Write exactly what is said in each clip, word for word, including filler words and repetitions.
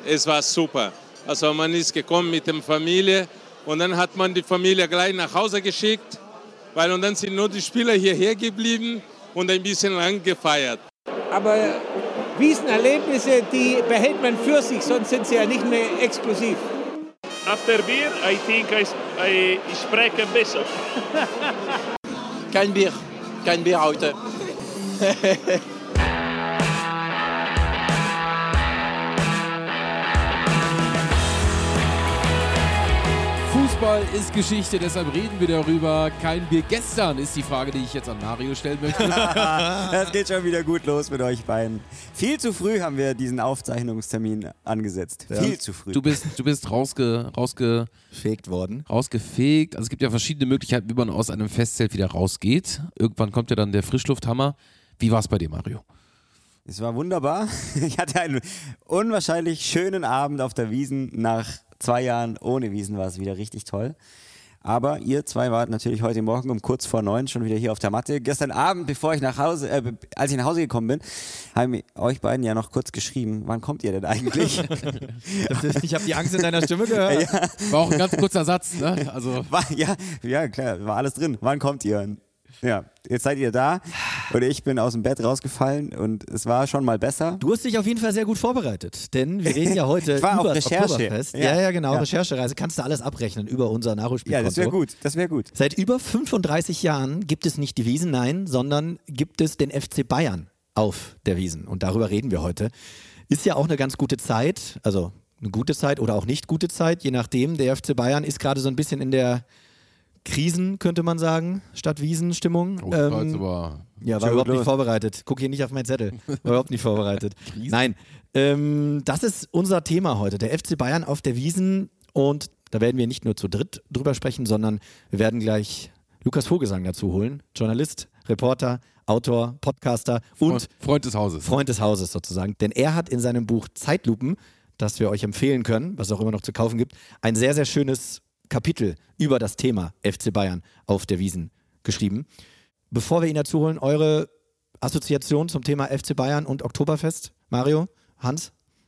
Es war super. Also man ist gekommen mit der Familie und dann hat man die Familie gleich nach Hause geschickt, weil und dann sind nur die Spieler hierher geblieben und ein bisschen lang gefeiert. Aber Wiesenerlebnisse, die behält man für sich, sonst sind sie ja nicht mehr exklusiv. After beer, I think I, I, ich spreche besser. Kein Bier, kein Bier heute. Fußball ist Geschichte, deshalb reden wir darüber. Kein Bier gestern ist die Frage, die ich jetzt an Mario stellen möchte. Das geht schon wieder gut los mit euch beiden. Viel zu früh haben wir diesen Aufzeichnungstermin angesetzt. Ja. Viel zu früh. Du bist, du bist rausge, rausgefegt worden. Rausgefegt. Also es gibt ja verschiedene Möglichkeiten, wie man aus einem Festzelt wieder rausgeht. Irgendwann kommt ja dann der Frischlufthammer. Wie war es bei dir, Mario? Es war wunderbar. Ich hatte einen unwahrscheinlich schönen Abend auf der Wiesn. Nach zwei Jahren ohne Wiesn war es wieder richtig toll. Aber ihr zwei wart natürlich heute Morgen um kurz vor neun schon wieder hier auf der Matte. Gestern Abend, bevor ich nach Hause, äh, als ich nach Hause gekommen bin, haben euch beiden ja noch kurz geschrieben. Wann kommt ihr denn eigentlich? Ich habe die Angst in deiner Stimme gehört. Ja. War auch ein ganz kurzer Satz, ne? Also war, ja, ja, klar, war alles drin. Wann kommt ihr? Ja, jetzt seid ihr da und ich bin aus dem Bett rausgefallen und es war schon mal besser. Du hast dich auf jeden Fall sehr gut vorbereitet, denn wir reden ja heute ich war über auf das Recherche. Oktoberfest. Ja, ja, ja, genau, ja. Recherchereise. Kannst du alles abrechnen über unser Nachholspielkonto. Ja, das wäre gut, das wäre gut. Seit über fünfunddreißig Jahren gibt es nicht die Wiesn, nein, sondern gibt es den F C Bayern auf der Wiesn und darüber reden wir heute. Ist ja auch eine ganz gute Zeit, also eine gute Zeit oder auch nicht gute Zeit, je nachdem. Der F C Bayern ist gerade so ein bisschen in der Krisen, könnte man sagen, statt Wiesen-Stimmung. Oh, ähm, aber ja, war überhaupt nicht vorbereitet. Guck hier nicht auf meinen Zettel. War überhaupt nicht vorbereitet. Nein, ähm, das ist unser Thema heute. Der F C Bayern auf der Wiesn. Und da werden wir nicht nur zu dritt drüber sprechen, sondern wir werden gleich Lukas Vogelsang dazu holen. Journalist, Reporter, Autor, Podcaster und Freund, Freund des Hauses. Freund des Hauses sozusagen. Denn er hat in seinem Buch Zeitlupen, das wir euch empfehlen können, was es auch immer noch zu kaufen gibt, ein sehr, sehr schönes Kapitel über das Thema F C Bayern auf der Wiesn geschrieben. Bevor wir ihn dazu holen, eure Assoziation zum Thema F C Bayern und Oktoberfest? Mario? Hans?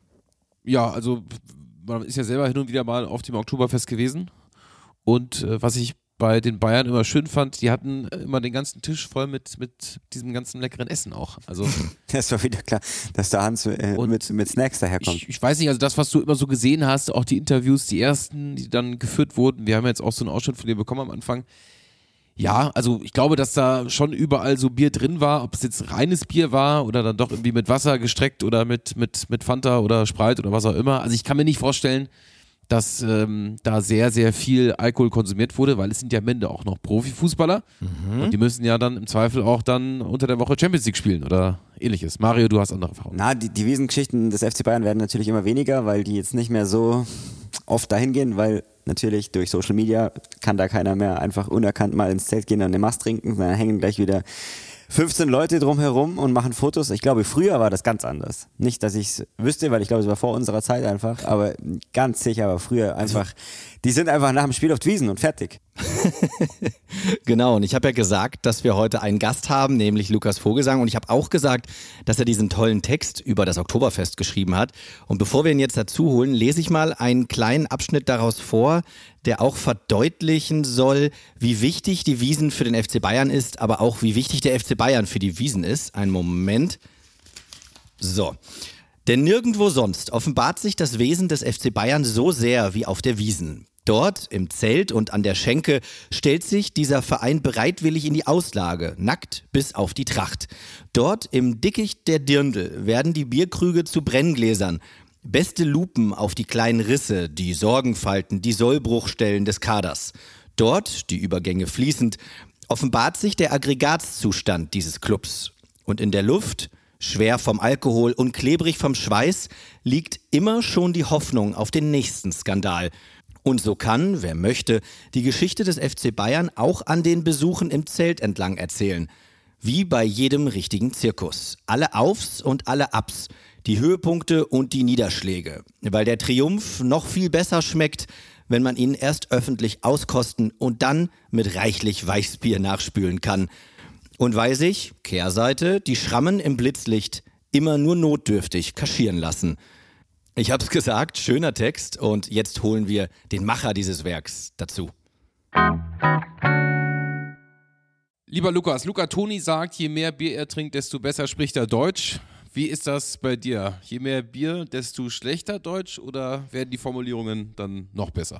Ja, also man ist ja selber hin und wieder mal auf dem Oktoberfest gewesen und äh, was ich bei den Bayern immer schön fand, die hatten immer den ganzen Tisch voll mit, mit diesem ganzen leckeren Essen auch. Also das war wieder klar, dass der Hans äh, mit, mit Snacks daherkommt. Ich, ich weiß nicht, also das, was du immer so gesehen hast, auch die Interviews, die ersten, die dann geführt wurden, wir haben jetzt auch so einen Ausschnitt von dir bekommen am Anfang. Ja, also ich glaube, dass da schon überall so Bier drin war, ob es jetzt reines Bier war oder dann doch irgendwie mit Wasser gestreckt oder mit, mit, mit Fanta oder Sprite oder was auch immer. Also ich kann mir nicht vorstellen, dass ähm, da sehr, sehr viel Alkohol konsumiert wurde, weil es sind ja am Ende auch noch Profifußballer mhm. und die müssen ja dann im Zweifel auch dann unter der Woche Champions League spielen oder ähnliches. Mario, du hast andere Erfahrungen. Na, die, die Wiesengeschichten des F C Bayern werden natürlich immer weniger, weil die jetzt nicht mehr so oft dahin gehen, weil natürlich durch Social Media kann da keiner mehr einfach unerkannt mal ins Zelt gehen und eine Mast trinken, dann hängen gleich wieder fünfzehn Leute drumherum und machen Fotos. Ich glaube, früher war das ganz anders. Nicht, dass ich es wüsste, weil ich glaube, es war vor unserer Zeit einfach, aber ganz sicher war früher einfach, die sind einfach nach dem Spiel auf die Wiesn und fertig. Genau, und ich habe ja gesagt, dass wir heute einen Gast haben, nämlich Lukas Vogelsang, und ich habe auch gesagt, dass er diesen tollen Text über das Oktoberfest geschrieben hat. Und bevor wir ihn jetzt dazu holen, lese ich mal einen kleinen Abschnitt daraus vor, der auch verdeutlichen soll, wie wichtig die Wiesn für den F C Bayern ist, aber auch wie wichtig der F C Bayern für die Wiesn ist. Einen Moment. So. Denn nirgendwo sonst offenbart sich das Wesen des F C Bayern so sehr wie auf der Wiesn. Dort, im Zelt und an der Schenke, stellt sich dieser Verein bereitwillig in die Auslage, nackt bis auf die Tracht. Dort, im Dickicht der Dirndl, werden die Bierkrüge zu Brenngläsern. Beste Lupen auf die kleinen Risse, die Sorgenfalten, die Sollbruchstellen des Kaders. Dort, die Übergänge fließend, offenbart sich der Aggregatzustand dieses Clubs. Und in der Luft, schwer vom Alkohol und klebrig vom Schweiß, liegt immer schon die Hoffnung auf den nächsten Skandal. Und so kann, wer möchte, die Geschichte des F C Bayern auch an den Besuchen im Zelt entlang erzählen. Wie bei jedem richtigen Zirkus. Alle Aufs und alle Abs, die Höhepunkte und die Niederschläge. Weil der Triumph noch viel besser schmeckt, wenn man ihn erst öffentlich auskosten und dann mit reichlich Weißbier nachspülen kann. Und weil sich, Kehrseite, die Schrammen im Blitzlicht immer nur notdürftig kaschieren lassen. Ich habe es gesagt, schöner Text und jetzt holen wir den Macher dieses Werks dazu. Lieber Lukas, Luca Toni sagt, je mehr Bier er trinkt, desto besser spricht er Deutsch. Wie ist das bei dir? Je mehr Bier, desto schlechter Deutsch oder werden die Formulierungen dann noch besser?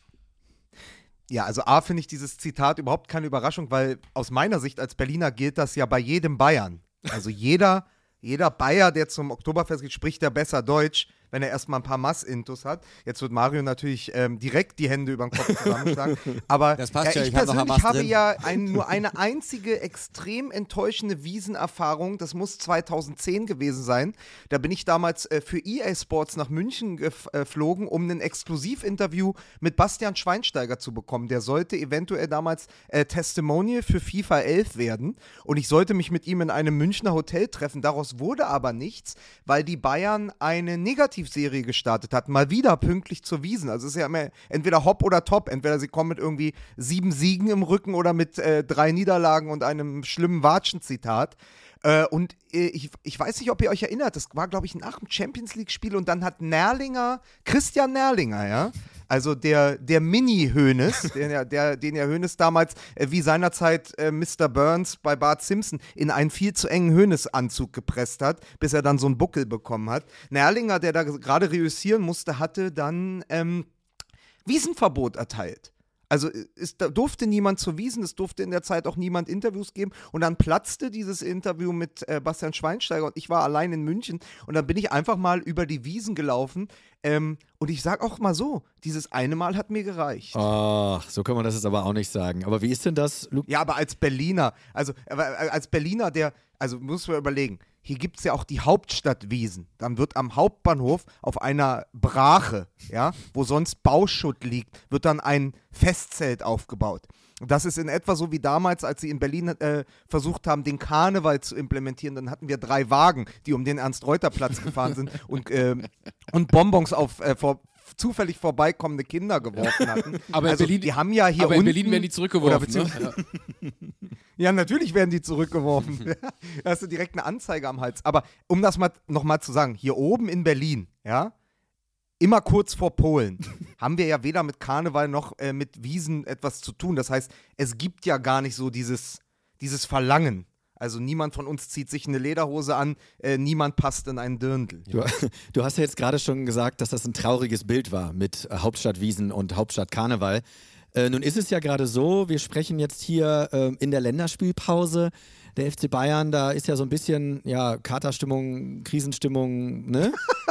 Ja, also A finde ich dieses Zitat überhaupt keine Überraschung, weil aus meiner Sicht als Berliner gilt das ja bei jedem Bayern. Also jeder, jeder Bayer, der zum Oktoberfest geht, spricht ja besser Deutsch, wenn er erstmal ein paar Mass-Intus hat. Jetzt wird Mario natürlich ähm, direkt die Hände über den Kopf zusammenschlagen. Aber das passt ja, ja, ich, ich hab persönlich noch habe drin. ja ein, nur eine einzige extrem enttäuschende Wiesenerfahrung. Das muss zweitausendzehn gewesen sein. Da bin ich damals äh, für E A Sports nach München geflogen, um ein Exklusivinterview mit Bastian Schweinsteiger zu bekommen. Der sollte eventuell damals äh, Testimonial für FIFA elf werden. Und ich sollte mich mit ihm in einem Münchner Hotel treffen. Daraus wurde aber nichts, weil die Bayern eine Negativ Serie gestartet hat, mal wieder pünktlich zur Wiesn. Also es ist ja immer entweder hopp oder top. Entweder sie kommen mit irgendwie sieben Siegen im Rücken oder mit äh, drei Niederlagen und einem schlimmen Watschen-Zitat. Äh, und äh, ich, ich weiß nicht, ob ihr euch erinnert, das war, glaube ich, nach dem Champions-League-Spiel und dann hat Nerlinger, Christian Nerlinger, ja, also der, der Mini-Hoeneß, der, der, den ja Hoeneß damals, äh, wie seinerzeit äh, Mister Burns bei Bart Simpson, in einen viel zu engen Hoeneß-Anzug gepresst hat, bis er dann so einen Buckel bekommen hat. Nerlinger, der da gerade reüssieren musste, hatte dann ähm, Wiesenverbot erteilt. Also es durfte niemand zur Wiesn, es durfte in der Zeit auch niemand Interviews geben und dann platzte dieses Interview mit äh, Bastian Schweinsteiger und ich war allein in München und dann bin ich einfach mal über die Wiesn gelaufen ähm, und ich sag auch mal so, dieses eine Mal hat mir gereicht. Ach, so kann man das jetzt aber auch nicht sagen. Aber wie ist denn das, Luke? Ja, aber als Berliner, also aber als Berliner, der, also muss man überlegen, hier gibt es ja auch die Hauptstadt Wiesn. Dann wird am Hauptbahnhof auf einer Brache, ja, wo sonst Bauschutt liegt, wird dann ein Festzelt aufgebaut. Und das ist in etwa so wie damals, als sie in Berlin äh, versucht haben, den Karneval zu implementieren. Dann hatten wir drei Wagen, die um den Ernst-Reuter-Platz gefahren sind und, äh, und Bonbons auf äh, vor, zufällig vorbeikommende Kinder geworfen hatten. Aber also, in Berlin, die haben ja hier aber in unten, Berlin werden die zurückgeworfen. Oder Ne? Ja, natürlich werden die zurückgeworfen. Da hast du direkt eine Anzeige am Hals. Aber um das mal nochmal zu sagen, hier oben in Berlin, ja, immer kurz vor Polen, haben wir ja weder mit Karneval noch äh, mit Wiesn etwas zu tun. Das heißt, es gibt ja gar nicht so dieses, dieses Verlangen. Also niemand von uns zieht sich eine Lederhose an, äh, niemand passt in einen Dirndl. Du, du hast ja jetzt gerade schon gesagt, dass das ein trauriges Bild war mit äh, Hauptstadt Wiesn und Hauptstadt Karneval. Äh, nun ist es ja gerade so, wir sprechen jetzt hier äh, in der Länderspielpause. Der F C Bayern, da ist ja so ein bisschen ja, Katerstimmung, Krisenstimmung, ne?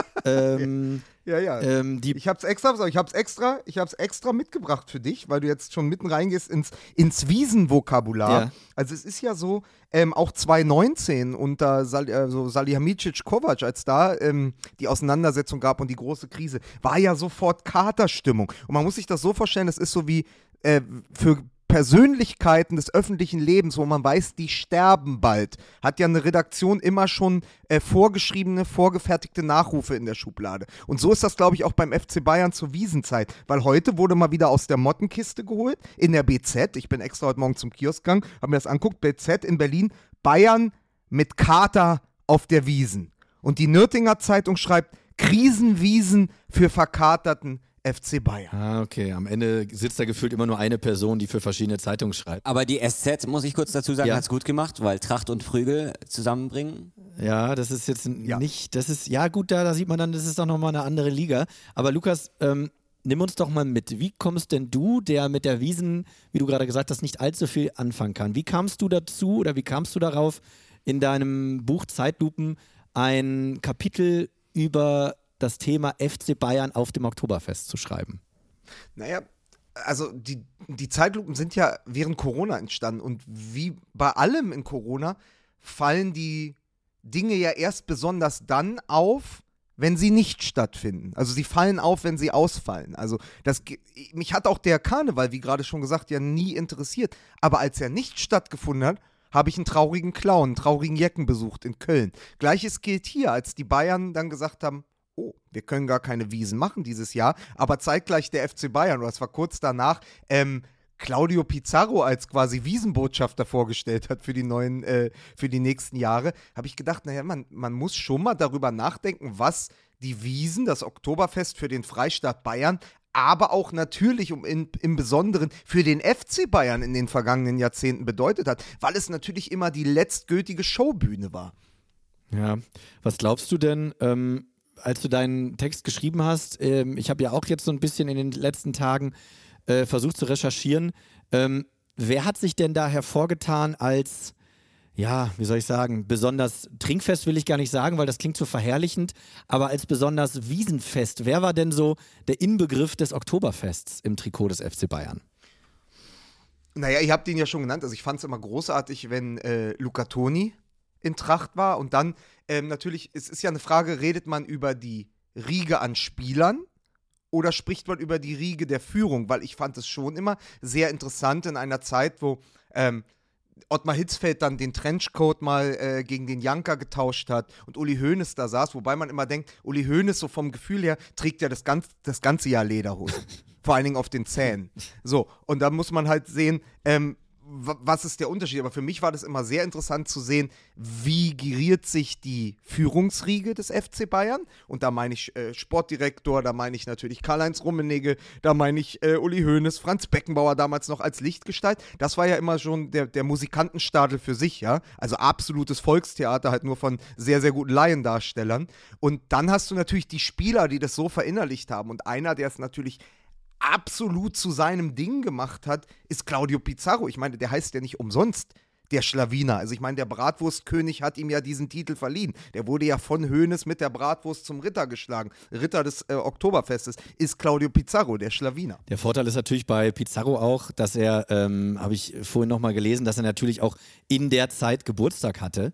ähm, ja, ja. Ähm, die ich hab's extra, ich hab's extra, ich hab's extra mitgebracht für dich, weil du jetzt schon mitten reingehst ins, ins Wiesen-Vokabular. Ja. Also es ist ja so, ähm, auch zwanzig neunzehn unter Sal, äh, so Salihamidzic-Kovac, als da ähm, die Auseinandersetzung gab und die große Krise, war ja sofort Katerstimmung. Und man muss sich das so vorstellen, das ist so wie äh, für Persönlichkeiten des öffentlichen Lebens, wo man weiß, die sterben bald, hat ja eine Redaktion immer schon äh, vorgeschriebene, vorgefertigte Nachrufe in der Schublade. Und so ist das, glaube ich, auch beim F C Bayern zur Wiesenzeit, weil heute wurde mal wieder aus der Mottenkiste geholt, in der B Z, ich bin extra heute Morgen zum Kiosk gegangen, habe mir das anguckt, B Z in Berlin, Bayern mit Kater auf der Wiesn. Und die Nürtinger Zeitung schreibt, Krisenwiesen für verkaterten F C Bayern. Ah, okay. Am Ende sitzt da gefühlt immer nur eine Person, die für verschiedene Zeitungen schreibt. Aber die S Z, muss ich kurz dazu sagen, ja. hat es gut gemacht, weil Tracht und Prügel zusammenbringen. Ja, das ist jetzt ja. nicht, das ist, ja gut, da, da sieht man dann, das ist doch nochmal eine andere Liga. Aber Lukas, ähm, nimm uns doch mal mit. Wie kommst denn du, der mit der Wiesn, wie du gerade gesagt hast, nicht allzu viel anfangen kann? Wie kamst du dazu oder wie kamst du darauf, in deinem Buch Zeitlupen ein Kapitel über das Thema F C Bayern auf dem Oktoberfest zu schreiben? Naja, also die, die Zeitlupen sind ja während Corona entstanden und wie bei allem in Corona fallen die Dinge ja erst besonders dann auf, wenn sie nicht stattfinden. Also sie fallen auf, wenn sie ausfallen. Also das, mich hat auch der Karneval, wie gerade schon gesagt, ja nie interessiert. Aber als er nicht stattgefunden hat, habe ich einen traurigen Clown, einen traurigen Jecken besucht in Köln. Gleiches gilt hier, als die Bayern dann gesagt haben, oh, wir können gar keine Wiesn machen dieses Jahr, aber zeitgleich der F C Bayern, oder es war kurz danach, ähm, Claudio Pizarro als quasi Wiesenbotschafter vorgestellt hat für die neuen, äh, für die nächsten Jahre, habe ich gedacht, naja, man, man muss schon mal darüber nachdenken, was die Wiesn, das Oktoberfest für den Freistaat Bayern, aber auch natürlich um in, im Besonderen für den F C Bayern in den vergangenen Jahrzehnten bedeutet hat, weil es natürlich immer die letztgültige Showbühne war. Ja, was glaubst du denn, ähm, als du deinen Text geschrieben hast, ähm, ich habe ja auch jetzt so ein bisschen in den letzten Tagen äh, versucht zu recherchieren, ähm, wer hat sich denn da hervorgetan als, ja, wie soll ich sagen, besonders trinkfest will ich gar nicht sagen, weil das klingt so verherrlichend, aber als besonders wiesenfest, wer war denn so der Inbegriff des Oktoberfests im Trikot des F C Bayern? Naja, ich habe den ja schon genannt, also ich fand es immer großartig, wenn äh, Luca Toni in Tracht war und dann ähm, natürlich, es ist ja eine Frage, redet man über die Riege an Spielern oder spricht man über die Riege der Führung, weil ich fand es schon immer sehr interessant in einer Zeit, wo ähm, Ottmar Hitzfeld dann den Trenchcoat mal äh, gegen den Janker getauscht hat und Uli Hoeneß da saß, wobei man immer denkt, Uli Hoeneß so vom Gefühl her trägt ja das, ganz, das ganze Jahr Lederhosen, vor allen Dingen auf den Zähnen. So, und da muss man halt sehen, ähm, was ist der Unterschied? Aber für mich war das immer sehr interessant zu sehen, wie geriert sich die Führungsriege des F C Bayern. Und da meine ich äh, Sportdirektor, da meine ich natürlich Karl-Heinz Rummenigge, da meine ich äh, Uli Hoeneß, Franz Beckenbauer damals noch als Lichtgestalt. Das war ja immer schon der, der Musikantenstadel für sich, ja. Also absolutes Volkstheater, halt nur von sehr, sehr guten Laiendarstellern. Und dann hast du natürlich die Spieler, die das so verinnerlicht haben. Und einer, der es natürlich absolut zu seinem Ding gemacht hat, ist Claudio Pizarro. Ich meine, der heißt ja nicht umsonst der Schlawiner. Also ich meine, der Bratwurstkönig hat ihm ja diesen Titel verliehen. Der wurde ja von Hoeneß mit der Bratwurst zum Ritter geschlagen. Ritter des äh, Oktoberfestes ist Claudio Pizarro, der Schlawiner. Der Vorteil ist natürlich bei Pizarro auch, dass er, ähm, habe ich vorhin nochmal gelesen, dass er natürlich auch in der Zeit Geburtstag hatte.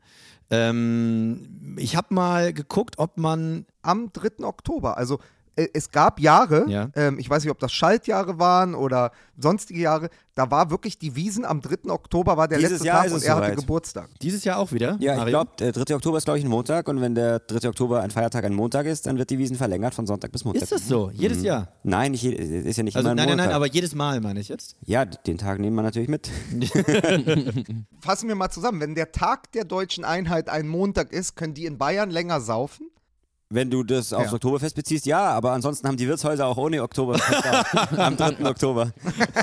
Ähm, ich habe mal geguckt, ob man am dritten Oktober, also es gab Jahre, ja. ähm, ich weiß nicht, ob das Schaltjahre waren oder sonstige Jahre, da war wirklich die Wiesn am dritten Oktober, war der Dieses letzte Jahr Tag ist und es er soweit. hatte Geburtstag. Dieses Jahr auch wieder? Ja, ich Mario? glaube, der dritte Oktober ist, glaube ich, ein Montag und wenn der dritte Oktober ein Feiertag ein Montag ist, dann wird die Wiesn verlängert von Sonntag bis Montag. Ist das so? Jedes Mhm. Jahr? Nein, nicht je, ist ja nicht Also immer ein nein, nein, Montag. nein, aber jedes Mal meine ich jetzt. Ja, den Tag nehmen wir natürlich mit. Fassen wir mal zusammen, wenn der Tag der deutschen Einheit ein Montag ist, können die in Bayern länger saufen? Wenn du das aufs Ja. Oktoberfest beziehst, ja, aber ansonsten haben die Wirtshäuser auch ohne Oktoberfest am dritten Oktober.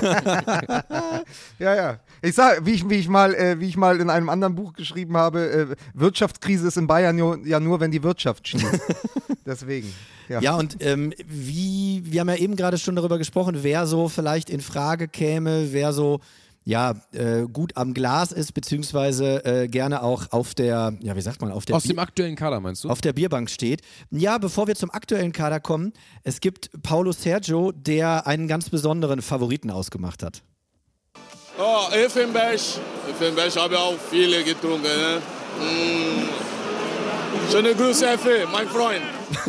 Ja, ja. Ich sage, wie ich, wie, ich mal, äh, wie ich mal in einem anderen Buch geschrieben habe, äh, Wirtschaftskrise ist in Bayern jo, ja nur, wenn die Wirtschaft schließt. Deswegen. Ja, Ja, und ähm, wie, wir haben ja eben gerade schon darüber gesprochen, wer so vielleicht in Frage käme, wer so ja, äh, gut am Glas ist, beziehungsweise äh, gerne auch auf der, ja, wie sagt man, auf der Aus Bier- dem aktuellen Kader, meinst du? auf der Bierbank steht. Ja, bevor wir zum aktuellen Kader kommen, es gibt Paulo Sergio, der einen ganz besonderen Favoriten ausgemacht hat. Oh, Elfenberg. Elfenberg habe ich auch viele getrunken. Ne? Mm. Schöne Grüße, Effe, mein Freund.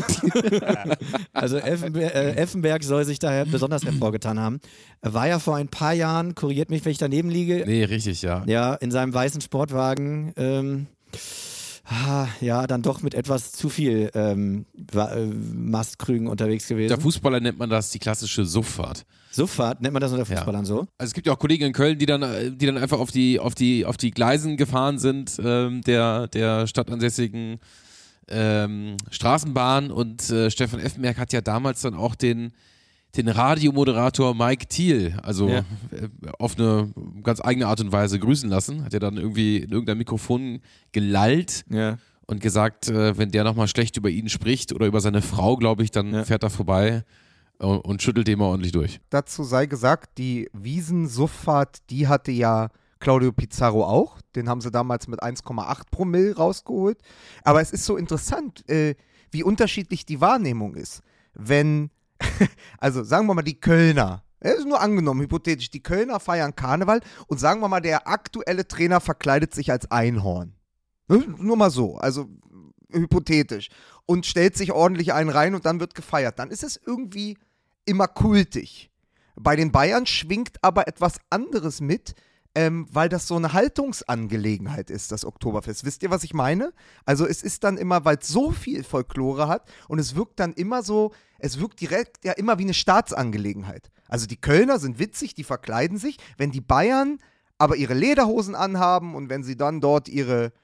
Also Effenberg, äh, Effenberg soll sich daher besonders hervorgetan haben. War ja vor ein paar Jahren, korrigiert mich, wenn ich daneben liege, Nee, richtig, ja. ja, in seinem weißen Sportwagen, ähm, ah, ja, dann doch mit etwas zu viel ähm, Wa- äh, Mastkrügen unterwegs gewesen. Der Fußballer nennt man das die klassische Sufffahrt. Sofort nennt man das unter Fußballern so? Also es gibt ja auch Kollegen in Köln, die dann, äh, die dann einfach auf die, auf die, auf die Gleisen gefahren sind, ähm, der, der stadtansässigen ähm, Straßenbahn und äh, Stefan Effenberg hat ja damals dann auch den, den Radiomoderator Mike Thiel, also Ja. äh, auf eine ganz eigene Art und Weise grüßen lassen, hat er dann irgendwie in irgendeinem Mikrofon gelallt Ja. und gesagt, äh, wenn der nochmal schlecht über ihn spricht oder über seine Frau, glaube ich, dann Ja. fährt er vorbei und, und schüttelt dem mal ordentlich durch. dazu sei gesagt, die Wiesn-Sufffahrt, die hatte ja Claudio Pizarro auch. Den haben sie damals mit eins Komma acht Promille rausgeholt. Aber es ist so interessant, äh, wie unterschiedlich die Wahrnehmung ist. Wenn, also sagen wir mal, die Kölner, es ist nur angenommen, hypothetisch, die Kölner feiern Karneval und sagen wir mal, der aktuelle Trainer verkleidet sich als Einhorn. Ne? Nur mal so, also hypothetisch. Und stellt sich ordentlich einen rein und dann wird gefeiert. Dann ist es irgendwie immer kultig. Bei den Bayern schwingt aber etwas anderes mit, ähm, weil das so eine Haltungsangelegenheit ist, das Oktoberfest. Wisst ihr, was ich meine? Also es ist dann immer, weil es so viel Folklore hat und es wirkt dann immer so, es wirkt direkt ja immer wie eine Staatsangelegenheit. Also die Kölner sind witzig, die verkleiden sich. Wenn die Bayern aber ihre Lederhosen anhaben und wenn sie dann dort ihre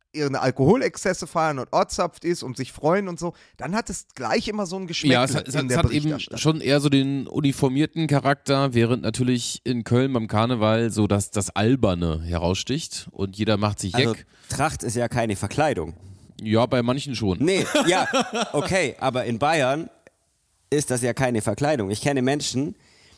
ihre Alkoholexzesse feiern und ortszapft ist und sich freuen und so, dann hat es gleich immer so ein Geschmack Ja, es hat, es hat, in es der hat eben Berichterstattung. schon eher so den uniformierten Charakter, während natürlich in Köln beim Karneval so das, das Alberne heraussticht und jeder macht sich Also Jeck. Tracht ist ja keine Verkleidung. Ja, bei manchen schon. Nee, ja, okay, aber in Bayern ist das ja keine Verkleidung. Ich kenne Menschen,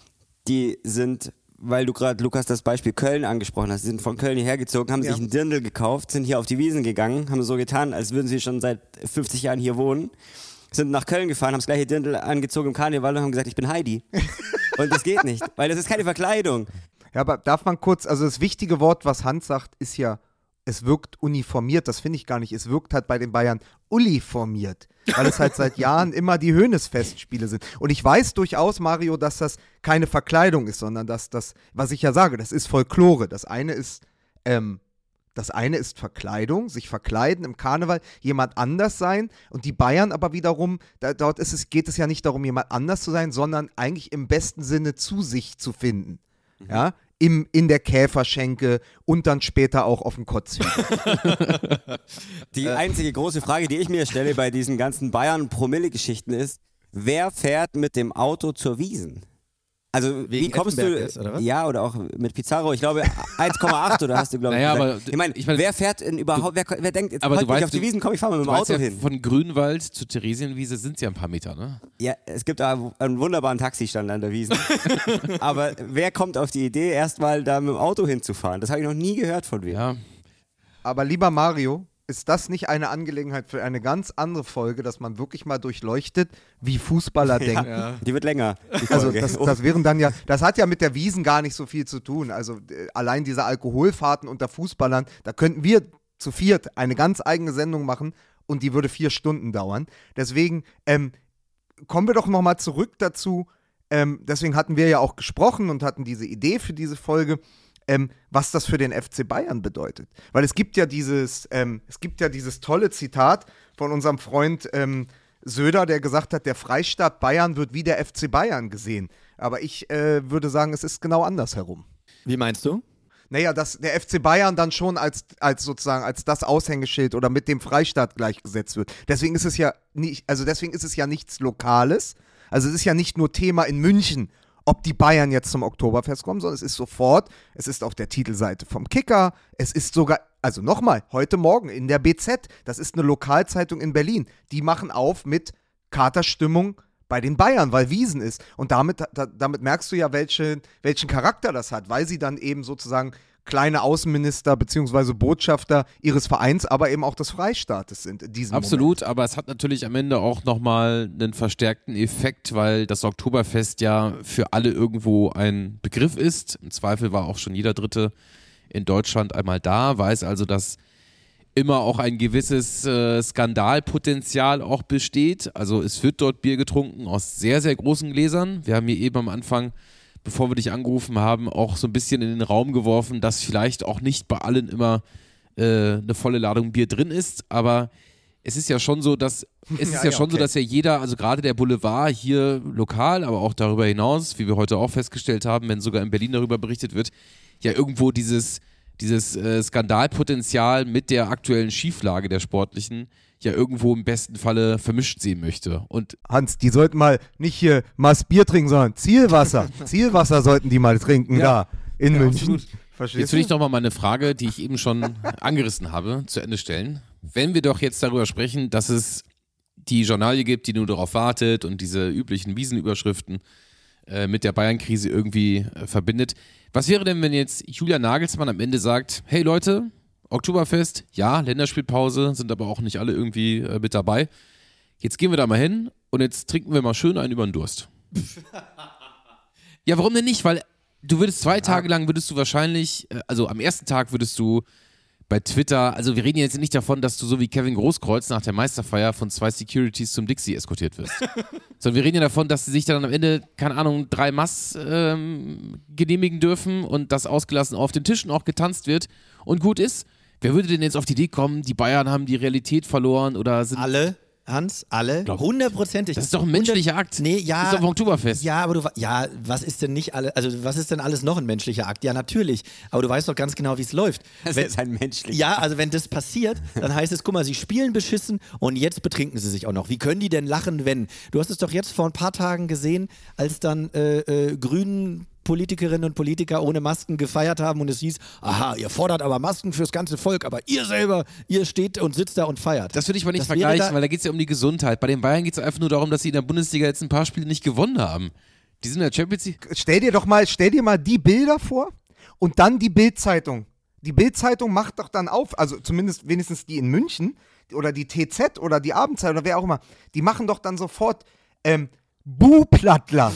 die sind, weil du gerade, Lukas, das Beispiel Köln angesprochen hast, die sind von Köln hierher gezogen, haben Ja. sich einen Dirndl gekauft, sind hier auf die Wiesn gegangen, haben so getan, als würden sie schon seit fünfzig Jahren hier wohnen, sind nach Köln gefahren, haben das gleiche Dirndl angezogen im Karneval und haben gesagt, ich bin Heidi. Und das geht nicht, weil das ist keine Verkleidung. Ja, aber darf man kurz, also das wichtige Wort, was Hans sagt, ist ja, es wirkt uniformiert, das finde ich gar nicht, es wirkt halt bei den Bayern uniformiert, weil es halt seit Jahren immer die Höhnes-Festspiele sind. Und ich weiß durchaus, Mario, dass das keine Verkleidung ist, sondern dass das, was ich ja sage, das ist Folklore. Das eine ist, ähm, das eine ist Verkleidung, sich verkleiden im Karneval, jemand anders sein und die Bayern aber wiederum, da, dort ist es, geht es ja nicht darum, jemand anders zu sein, sondern eigentlich im besten Sinne zu sich zu finden. Ja, im, in der Käferschenke und dann später auch auf dem Kotzhügel. Die einzige große Frage, die ich mir stelle bei diesen ganzen Bayern-Promille-Geschichten ist, wer fährt mit dem Auto zur Wiesn? Also Wegen wie kommst du, Effenberg jetzt, oder was? ja, oder auch mit Pizarro, ich glaube eins Komma acht oder hast du, glaube ich, Naja, gesagt. aber ich meine, ich mein, wer fährt in überhaupt, wer, wer denkt, jetzt aber heute du nicht weißt, auf die du- Wiesn, komm, ich fahre mit dem Du weißt Auto ja, hin. von Grünwald zu Theresienwiese sind es ja ein paar Meter, ne? Ja, es gibt da einen wunderbaren Taxistand an der Wiesn. Aber wer kommt auf die Idee, erstmal da mit dem Auto hinzufahren? Das habe ich noch nie gehört von wem. Ja. Aber lieber Mario, ist das nicht eine Angelegenheit für eine ganz andere Folge, dass man wirklich mal durchleuchtet, wie Fußballer denken? Die wird länger. Die Also Folge. das, das wären dann ja, das hat ja mit der Wiesn gar nicht so viel zu tun. Also äh, allein diese Alkoholfahrten unter Fußballern, da könnten wir zu viert eine ganz eigene Sendung machen und die würde vier Stunden dauern. Deswegen ähm, kommen wir doch nochmal zurück dazu. Ähm, deswegen hatten wir ja auch gesprochen und hatten diese Idee für diese Folge, ähm, was das für den F C Bayern bedeutet. Weil es gibt ja dieses, ähm, es gibt ja dieses tolle Zitat von unserem Freund ähm, Söder, der gesagt hat, der Freistaat Bayern wird wie der F C Bayern gesehen. Aber ich äh, würde sagen, es ist genau andersherum. Wie meinst du? Naja, dass der F C Bayern dann schon als, als sozusagen als das Aushängeschild oder mit dem Freistaat gleichgesetzt wird. Deswegen ist es ja nicht, also deswegen ist es ja nichts Lokales. Also es ist ja nicht nur Thema in München, ob die Bayern jetzt zum Oktoberfest kommen, sondern es ist sofort, es ist auf der Titelseite vom Kicker, es ist sogar, also nochmal, heute Morgen in der B Z, das ist eine Lokalzeitung in Berlin, die machen auf mit Katerstimmung bei den Bayern, weil Wiesn ist. Und damit, da, damit merkst du ja, welche, welchen Charakter das hat, weil sie dann eben sozusagen kleine Außenminister bzw. Botschafter ihres Vereins, aber eben auch des Freistaates sind in diesem Absolut, Moment. aber es hat natürlich am Ende auch nochmal einen verstärkten Effekt, weil das Oktoberfest ja für alle irgendwo ein Begriff ist. Im Zweifel war auch schon jeder Dritte in Deutschland einmal da, weiß also, dass immer auch ein gewisses äh, Skandalpotenzial auch besteht. Also es wird dort Bier getrunken aus sehr, sehr großen Gläsern. Wir haben hier eben am Anfang, bevor wir dich angerufen haben, auch so ein bisschen in den Raum geworfen, dass vielleicht auch nicht bei allen immer äh, eine volle Ladung Bier drin ist, aber es ist ja schon so, dass es ist Ja, ja, ja, schon okay. so, dass ja jeder, also gerade der Boulevard hier lokal, aber auch darüber hinaus, wie wir heute auch festgestellt haben, wenn sogar in Berlin darüber berichtet wird, ja irgendwo dieses, dieses äh, Skandalpotenzial mit der aktuellen Schieflage der Sportlichen ja irgendwo im besten Falle vermischt sehen möchte. Und Hans, die sollten mal nicht hier Maß Bier trinken, sondern Zielwasser. Zielwasser sollten die mal trinken Ja. da in Ja, München. absolut. Verstehst jetzt will ich noch mal meine Frage, die ich eben schon angerissen habe, zu Ende stellen. Wenn wir doch jetzt darüber sprechen, dass es die Journalie gibt, die nur darauf wartet und diese üblichen Wiesenüberschriften äh, mit der Bayern-Krise irgendwie äh, verbindet. Was wäre denn, wenn jetzt Julian Nagelsmann am Ende sagt, hey Leute, Oktoberfest, ja, Länderspielpause, sind aber auch nicht alle irgendwie äh, mit dabei. Jetzt gehen wir da mal hin und jetzt trinken wir mal schön einen über den Durst. Ja, warum denn nicht? Weil du würdest zwei Tage lang, würdest du wahrscheinlich, äh, also am ersten Tag würdest du bei Twitter, also wir reden jetzt nicht davon, dass du so wie Kevin Großkreuz nach der Meisterfeier von zwei Securities zum Dixie eskortiert wirst. Sondern wir reden ja davon, dass sie sich dann am Ende, keine Ahnung, drei Mass ähm, genehmigen dürfen und das ausgelassen auf den Tischen auch getanzt wird und gut ist. Wer würde denn jetzt auf die Idee kommen, die Bayern haben die Realität verloren oder sind... Alle? Hans, alle, hundertprozentig. Das ist doch ein menschlicher Akt. Nee, ja. Das ist doch ein Oktoberfest. Ja, aber du, ja, was ist denn nicht alle, also was ist denn alles noch ein menschlicher Akt? Ja, natürlich, aber du weißt doch ganz genau, wie es läuft. Das wenn, ist ein menschlicher Ja, also wenn das passiert, dann heißt es, guck mal, sie spielen beschissen und jetzt betrinken sie sich auch noch. Wie können die denn lachen, wenn? Du hast es doch jetzt vor ein paar Tagen gesehen, als dann äh, äh, Grünen Politikerinnen und Politiker ohne Masken gefeiert haben und es hieß, aha, ihr fordert aber Masken fürs ganze Volk, aber ihr selber, ihr steht und sitzt da und feiert. Das würde ich mal nicht Das vergleichen, da weil da geht es ja um die Gesundheit. Bei den Bayern geht es einfach nur darum, dass sie in der Bundesliga jetzt ein paar Spiele nicht gewonnen haben. Die sind in der Champions League. Stell dir doch mal, stell dir mal die Bilder vor und dann die Bild-Zeitung. Die Bild-Zeitung macht doch dann auf, also zumindest wenigstens die in München oder die T Z oder die Abendzeitung oder wer auch immer, die machen doch dann sofort ähm, Buh-Plattler.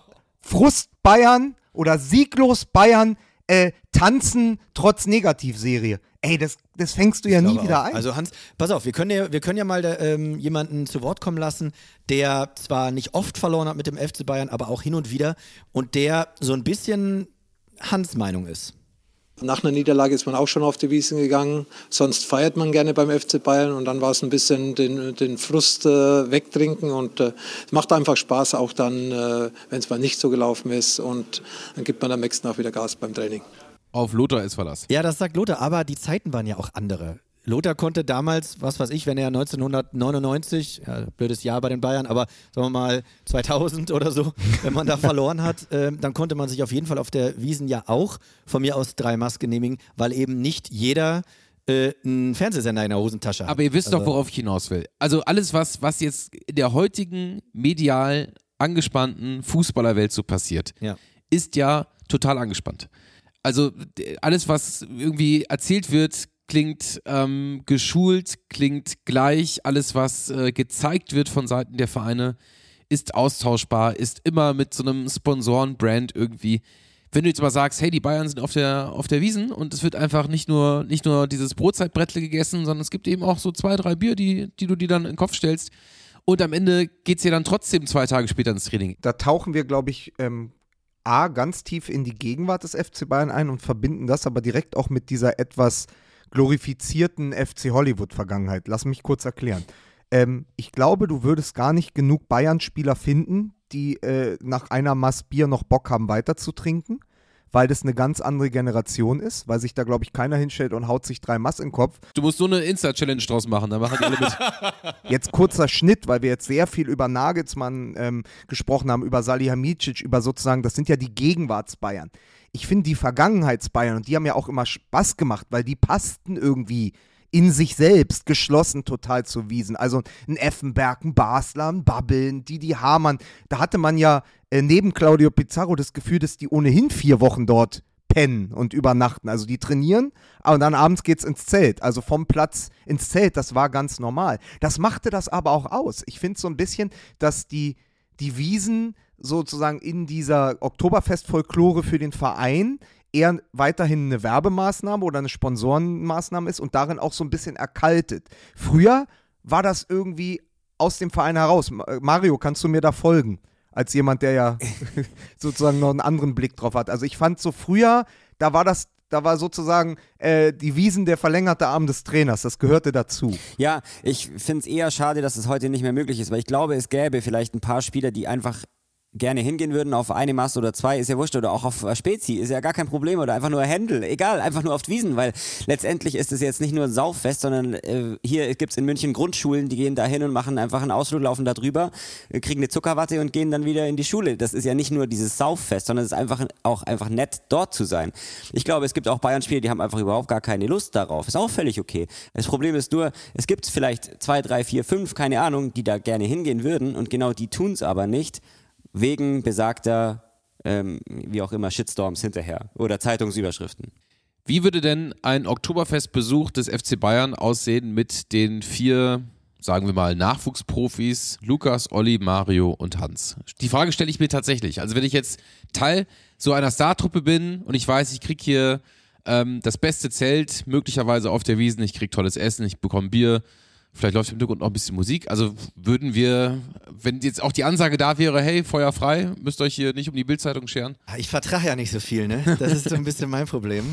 Frust Bayern oder sieglos Bayern äh, tanzen trotz Negativserie. Ey, das, das fängst du ja nie wieder auch. ein. Also Hans, pass auf, wir können ja, wir können ja mal da, ähm, jemanden zu Wort kommen lassen, der zwar nicht oft verloren hat mit dem F C Bayern, aber auch hin und wieder und der so ein bisschen Hans' Meinung ist. Nach einer Niederlage ist man auch schon auf die Wiesn gegangen, sonst feiert man gerne beim F C Bayern und dann war es ein bisschen den, den Frust äh, wegtrinken und äh, es macht einfach Spaß, auch dann, äh, wenn es mal nicht so gelaufen ist und dann gibt man am nächsten auch wieder Gas beim Training. Auf Lothar ist Verlass. Ja, das sagt Lothar, aber die Zeiten waren ja auch andere. Lothar konnte damals, was weiß ich, wenn er neunzehnhundertneunundneunzig, ja, blödes Jahr bei den Bayern, aber sagen wir mal zweitausend oder so, wenn man da verloren hat, äh, dann konnte man sich auf jeden Fall auf der Wiesn ja auch von mir aus drei Masken genehmigen, weil eben nicht jeder äh, einen Fernsehsender in der Hosentasche hat. Aber ihr wisst also, doch, worauf ich hinaus will. Also alles, was, was jetzt in der heutigen medial angespannten Fußballerwelt so passiert, ja. ist ja total angespannt. Also alles, was irgendwie erzählt wird, klingt ähm, geschult, klingt gleich. Alles, was äh, gezeigt wird von Seiten der Vereine, ist austauschbar, ist immer mit so einem Sponsoren-Brand irgendwie. Wenn du jetzt mal sagst, hey, die Bayern sind auf der, auf der Wiesn und es wird einfach nicht nur, nicht nur dieses Brotzeitbrettle gegessen, sondern es gibt eben auch so zwei, drei Bier, die, die du dir dann in den Kopf stellst. Und am Ende geht es dir dann trotzdem zwei Tage später ins Training. Da tauchen wir, glaube ich, ähm, A, ganz tief in die Gegenwart des F C Bayern ein und verbinden das aber direkt auch mit dieser etwas glorifizierten F C Hollywood-Vergangenheit. Lass mich kurz erklären. Ähm, ich glaube, du würdest gar nicht genug Bayern-Spieler finden, die äh, nach einer Maß Bier noch Bock haben, weiter zu trinken, weil das eine ganz andere Generation ist, weil sich da, glaube ich, keiner hinstellt und haut sich drei Maß in den Kopf. Du musst so eine Insta-Challenge draus machen, da machen die alle mit. Jetzt kurzer Schnitt, weil wir jetzt sehr viel über Nagelsmann ähm, gesprochen haben, über Salihamidzic, über sozusagen, das sind ja die Gegenwarts-Bayern. Ich finde die Vergangenheits-Bayern, und die haben ja auch immer Spaß gemacht, weil die passten irgendwie in sich selbst geschlossen total zur Wiesn. Also ein Effenberg, ein Basler, ein Babbeln, Didi Hamann. Da hatte man ja äh, neben Claudio Pizarro das Gefühl, dass die ohnehin vier Wochen dort pennen und übernachten. Also die trainieren, aber dann abends geht's ins Zelt. Also vom Platz ins Zelt, das war ganz normal. Das machte das aber auch aus. Ich finde so ein bisschen, dass die, die Wiesn sozusagen in dieser Oktoberfest-Folklore für den Verein eher weiterhin eine Werbemaßnahme oder eine Sponsorenmaßnahme ist und darin auch so ein bisschen erkaltet. Früher war das irgendwie aus dem Verein heraus. Mario, kannst du mir da folgen? Als jemand, der ja sozusagen noch einen anderen Blick drauf hat. Also ich fand so früher, da war das Da war sozusagen äh, die Wiesn der verlängerte Arm des Trainers. Das gehörte dazu. Ja, ich finde es eher schade, dass es heute nicht mehr möglich ist, weil ich glaube, es gäbe vielleicht ein paar Spieler, die einfach gerne hingehen würden auf eine Mast oder zwei, ist ja wurscht, oder auch auf Spezi, ist ja gar kein Problem, oder einfach nur Händel, egal, einfach nur auf die Wiesn, weil letztendlich ist es jetzt nicht nur ein Sauffest, sondern äh, hier gibt es in München Grundschulen, die gehen da hin und machen einfach einen Ausflug, laufen da drüber, äh, kriegen eine Zuckerwatte und gehen dann wieder in die Schule. Das ist ja nicht nur dieses Sauffest, sondern es ist einfach auch einfach nett, dort zu sein. Ich glaube, es gibt auch Bayern-Spieler, die haben einfach überhaupt gar keine Lust darauf. Ist auch völlig okay. Das Problem ist nur, es gibt vielleicht zwei, drei, vier, fünf, keine Ahnung, die da gerne hingehen würden und genau die tun es aber nicht, wegen besagter, ähm, wie auch immer, Shitstorms hinterher oder Zeitungsüberschriften. Wie würde denn ein Oktoberfestbesuch des F C Bayern aussehen mit den vier, sagen wir mal, Nachwuchsprofis, Lukas, Olli, Mario und Hans? Die Frage stelle ich mir tatsächlich. Also wenn ich jetzt Teil so einer Startruppe bin und ich weiß, ich kriege hier ähm, das beste Zelt, möglicherweise auf der Wiesn, ich kriege tolles Essen, ich bekomme Bier, vielleicht läuft im Hintergrund noch ein bisschen Musik. Also würden wir, wenn jetzt auch die Ansage da wäre, hey, Feuer frei, müsst euch hier nicht um die Bildzeitung scheren? Ich vertrage ja nicht so viel, ne? Das ist so ein bisschen mein Problem.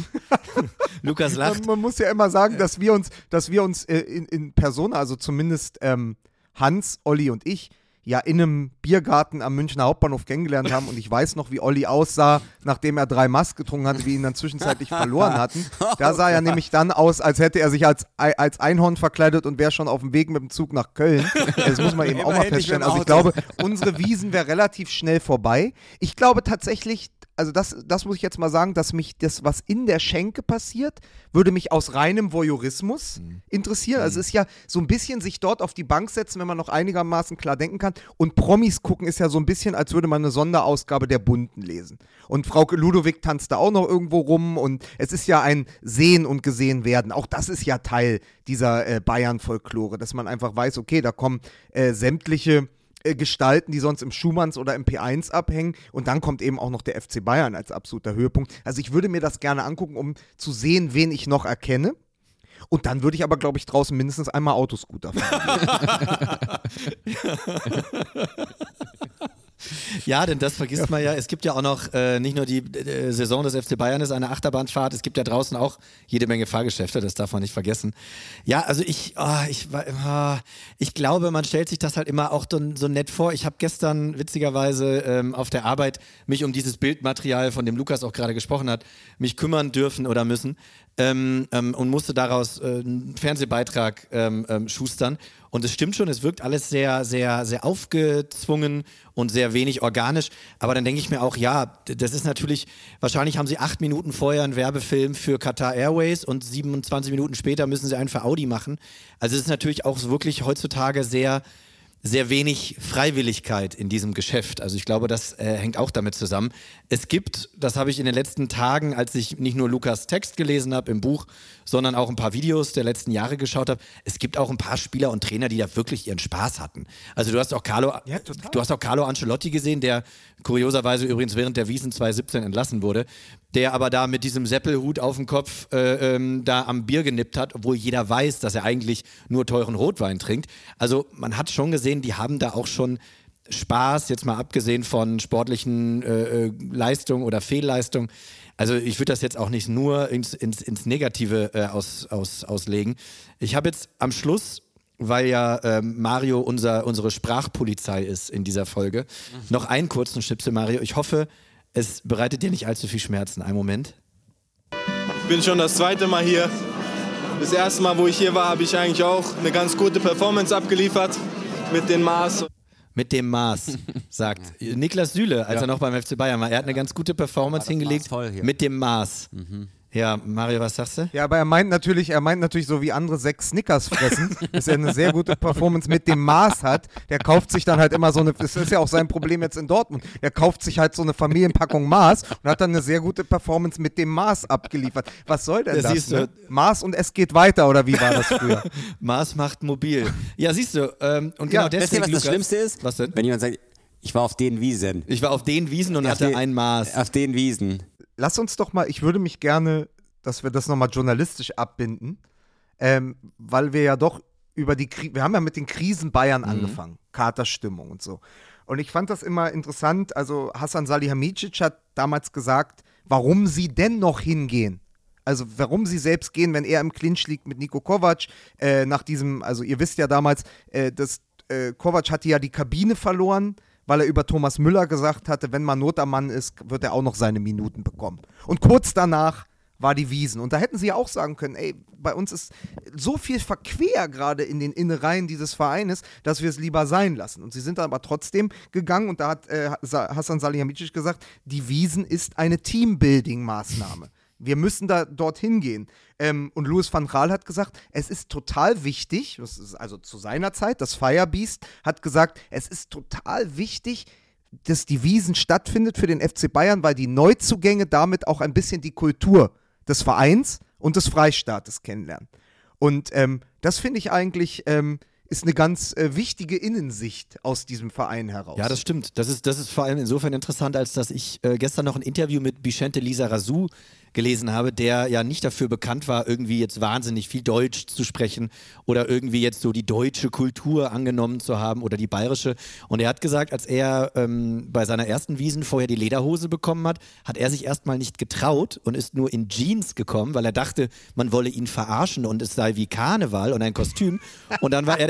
Lukas lacht. Man, man muss ja immer sagen, dass wir uns, dass wir uns äh, in, in Persona, also zumindest ähm, Hans, Olli und ich ja in einem Biergarten am Münchner Hauptbahnhof kennengelernt haben und ich weiß noch, wie Olli aussah, nachdem er drei Maß getrunken hatte, wie ihn dann zwischenzeitlich verloren hatten. Da sah er nämlich dann aus, als hätte er sich als, als Einhorn verkleidet und wäre schon auf dem Weg mit dem Zug nach Köln. Das muss man eben auch mal feststellen. Also ich glaube, unsere Wiesn wäre relativ schnell vorbei. Ich glaube tatsächlich, also das, das muss ich jetzt mal sagen, dass mich das, was in der Schenke passiert, würde mich aus reinem Voyeurismus mhm. interessieren. Also es ist ja so ein bisschen sich dort auf die Bank setzen, wenn man noch einigermaßen klar denken kann. Und Promis gucken ist ja so ein bisschen, als würde man eine Sonderausgabe der Bunten lesen. Und Frauke Ludowig tanzt da auch noch irgendwo rum und es ist ja ein Sehen und Gesehen werden. Auch das ist ja Teil dieser äh, Bayern-Folklore, dass man einfach weiß, okay, da kommen äh, sämtliche Gestalten, die sonst im Schumanns oder im P eins abhängen und dann kommt eben auch noch der F C Bayern als absoluter Höhepunkt. Also ich würde mir das gerne angucken, um zu sehen, wen ich noch erkenne. Und dann würde ich aber, glaube ich, draußen mindestens einmal Autoscooter fahren. Ja, denn das vergisst man ja. Es gibt ja auch noch, äh, nicht nur die äh, Saison des F C Bayern ist eine Achterbahnfahrt, es gibt ja draußen auch jede Menge Fahrgeschäfte, das darf man nicht vergessen. Ja, also ich, oh, ich, oh, ich glaube, man stellt sich das halt immer auch so, so nett vor. Ich habe gestern witzigerweise ähm, auf der Arbeit mich um dieses Bildmaterial, von dem Lukas auch gerade gesprochen hat, mich kümmern dürfen oder müssen. Ähm, ähm, und musste daraus äh, einen Fernsehbeitrag ähm, ähm, schustern. Und es stimmt schon, es wirkt alles sehr, sehr, sehr aufgezwungen und sehr wenig organisch. Aber dann denke ich mir auch, ja, das ist natürlich, wahrscheinlich haben sie acht Minuten vorher einen Werbefilm für Qatar Airways und siebenundzwanzig Minuten später müssen sie einen für Audi machen. Also es ist natürlich auch wirklich heutzutage sehr sehr wenig Freiwilligkeit in diesem Geschäft. Also ich glaube, das äh, hängt auch damit zusammen. Es gibt, das habe ich in den letzten Tagen, als ich nicht nur Lukas Text gelesen habe im Buch, sondern auch ein paar Videos der letzten Jahre geschaut habe, es gibt auch ein paar Spieler und Trainer, die da wirklich ihren Spaß hatten. Also du hast auch Carlo, ja, du hast auch Carlo Ancelotti gesehen, der kurioserweise übrigens während der Wiesn zwanzig siebzehn entlassen wurde, der aber da mit diesem Seppelhut auf dem Kopf äh, ähm, da am Bier genippt hat, obwohl jeder weiß, dass er eigentlich nur teuren Rotwein trinkt. Also man hat schon gesehen, die haben da auch schon Spaß, jetzt mal abgesehen von sportlichen äh, Leistungen oder Fehlleistungen. Also ich würde das jetzt auch nicht nur ins, ins, ins Negative äh, aus, aus, auslegen. Ich habe jetzt am Schluss, weil ja ähm, Mario unser, unsere Sprachpolizei ist in dieser Folge, mhm. noch einen kurzen Schnipsel, Mario. Ich hoffe, es bereitet dir nicht allzu viel Schmerzen. Einen Moment. Ich bin schon das zweite Mal hier. Das erste Mal, wo ich hier war, habe ich eigentlich auch eine ganz gute Performance abgeliefert mit dem Maß. Mit dem Maß, sagt Niklas Süle, als ja. er noch beim F C Bayern war. Er hat eine ganz gute Performance hingelegt mit dem Maß. Mhm. Ja, Mario, was sagst du? Ja, aber er meint natürlich, er meint natürlich so wie andere sechs Snickers fressen, dass er eine sehr gute Performance mit dem Maß hat. Der kauft sich dann halt immer so eine, das ist ja auch sein Problem jetzt in Dortmund, der kauft sich halt so eine Familienpackung Maß und hat dann eine sehr gute Performance mit dem Maß abgeliefert. Was soll denn das? das ne? Maß und es geht weiter, oder wie war das früher? Maß macht mobil. Ja, siehst du, ähm, und genau ja, deswegen, was das Lukas, Schlimmste ist? Was denn? Wenn jemand sagt, ich war auf den Wiesen. Ich war auf den Wiesen und auf hatte den, ein Maß. Auf den Wiesen. Lass uns doch mal, ich würde mich gerne, dass wir das nochmal journalistisch abbinden, ähm, weil wir ja doch über die, Kri- wir haben ja mit den Krisen Bayern mhm. angefangen, Katerstimmung und so. Und ich fand das immer interessant, also Hasan Salihamidzic hat damals gesagt, warum sie denn noch hingehen. Also warum sie selbst gehen, wenn er im Clinch liegt mit Niko Kovac, äh, nach diesem, also ihr wisst ja damals, äh, dass äh, Kovac hatte ja die Kabine verloren, weil er über Thomas Müller gesagt hatte, wenn man Not am Mann ist, wird er auch noch seine Minuten bekommen. Und kurz danach war die Wiesn. Und da hätten sie ja auch sagen können, ey, bei uns ist so viel verquer gerade in den Innereien dieses Vereines, dass wir es lieber sein lassen. Und sie sind dann aber trotzdem gegangen und da hat äh, Hasan Salihamidzic gesagt, die Wiesn ist eine Teambuilding-Maßnahme. Wir müssen da dorthin gehen. Ähm, und Louis van Gaal hat gesagt, es ist total wichtig, das ist also zu seiner Zeit, das Firebeast hat gesagt, es ist total wichtig, dass die Wiesn stattfindet für den F C Bayern, weil die Neuzugänge damit auch ein bisschen die Kultur des Vereins und des Freistaates kennenlernen. Und ähm, das finde ich eigentlich ähm, ist eine ganz äh, wichtige Innensicht aus diesem Verein heraus. Ja, das stimmt. Das ist, das ist vor allem insofern interessant, als dass ich äh, gestern noch ein Interview mit Vicente Lizarazu gelesen habe, der ja nicht dafür bekannt war, irgendwie jetzt wahnsinnig viel Deutsch zu sprechen oder irgendwie jetzt so die deutsche Kultur angenommen zu haben oder die bayerische. Und er hat gesagt, als er ähm, bei seiner ersten Wiesn vorher die Lederhose bekommen hat, hat er sich erstmal nicht getraut und ist nur in Jeans gekommen, weil er dachte, man wolle ihn verarschen und es sei wie Karneval und ein Kostüm. Und dann war er der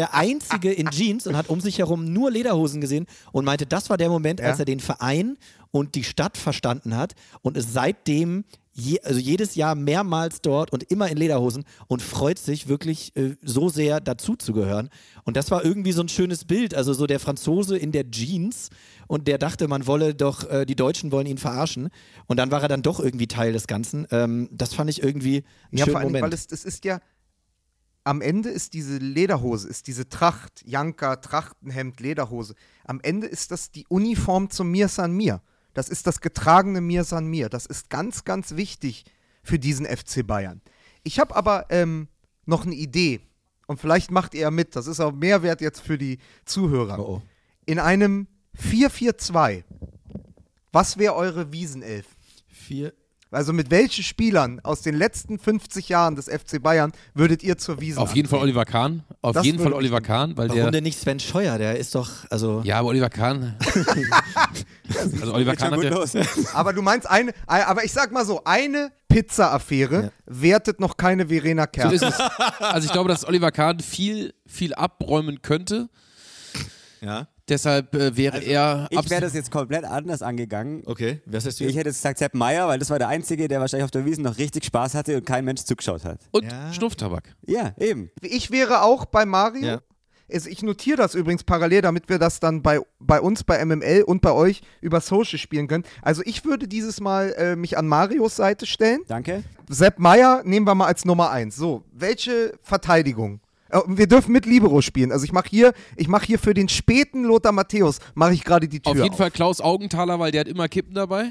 der Einzige in Jeans und hat um sich herum nur Lederhosen gesehen und meinte, das war der Moment, Ja. als er den Verein und die Stadt verstanden hat und ist seitdem Je, also jedes Jahr mehrmals dort und immer in Lederhosen und freut sich wirklich äh, so sehr dazu zu gehören. Und das war irgendwie so ein schönes Bild, also so der Franzose in der Jeans und der dachte, man wolle doch, äh, die Deutschen wollen ihn verarschen und dann war er dann doch irgendwie Teil des Ganzen. Ähm, das fand ich irgendwie einen Ja, schönen vor allem, Moment. weil es, es ist ja, am Ende ist diese Lederhose, ist diese Tracht, Janka, Trachtenhemd, Lederhose, am Ende ist das die Uniform zum Mir San Mir. Das ist das getragene Mir San Mir. Das ist ganz, ganz wichtig für diesen F C Bayern. Ich habe aber ähm, noch eine Idee und vielleicht macht ihr ja mit. Das ist auch Mehrwert jetzt für die Zuhörer. Oh oh. In einem vier vier zwei, was wäre eure Wiesenelf? Vier. Also mit welchen Spielern aus den letzten fünfzig Jahren des F C Bayern würdet ihr zur Wiesn Auf jeden Fall antreten? Oliver Kahn. Auf Das jeden Fall würde mich Oliver Kahn, weil Warum der. denn nicht Sven Scheuer? Der ist doch, also. Ja, aber Oliver Kahn. also Oliver Kahn hat ja, Aber du meinst eine, aber ich sag mal so, eine Pizza-Affäre Ja. wertet noch keine Verena so Kern. ist es. Also ich glaube, dass Oliver Kahn viel, viel abräumen könnte. Ja. Deshalb äh, wäre er. Ich abs- wäre das jetzt komplett anders angegangen. Okay, was hast du? Ich hätte jetzt gesagt Sepp Meier, weil das war der Einzige, der wahrscheinlich auf der Wiesn noch richtig Spaß hatte und kein Mensch zugeschaut hat. Und Ja. Schnupftabak. Ja, eben. Ich wäre auch bei Mario. Ja. Also ich notiere das übrigens parallel, damit wir das dann bei, bei uns, bei M M L und bei euch über Social spielen können. Also ich würde dieses Mal äh, mich an Marios Seite stellen. Danke. Sepp Meier nehmen wir mal als Nummer eins. So, welche Verteidigung? Äh, Wir dürfen mit Libero spielen. Also ich mache hier, ich mache hier für den späten Lothar Matthäus, mache ich gerade die Tür Auf jeden auf. Fall Klaus Augenthaler, weil der hat immer Kippen dabei.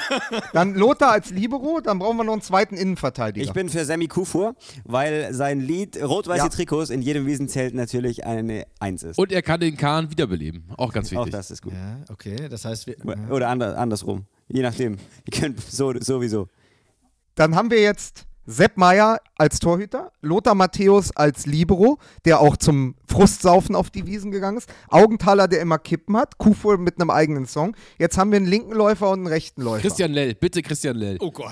Dann Lothar als Libero, dann brauchen wir noch einen zweiten Innenverteidiger. Ich bin für Sammy Kufur, weil sein Lied Rot-Weiße Ja. Trikots in jedem Wiesenzelt natürlich eine Eins ist. Und er kann den Kahn wiederbeleben. Auch ganz Auch wichtig. das ist gut. Ja, okay, das heißt, wir. Oder ander, andersrum. Je nachdem. Ihr könnt so, sowieso. Dann haben wir jetzt Sepp Meier als Torhüter, Lothar Matthäus als Libero, der auch zum Frustsaufen auf die Wiesen gegangen ist, Augenthaler, der immer Kippen hat, Kufur mit einem eigenen Song. Jetzt haben wir einen linken Läufer und einen rechten Läufer. Christian Lell, bitte Christian Lell. Oh Gott.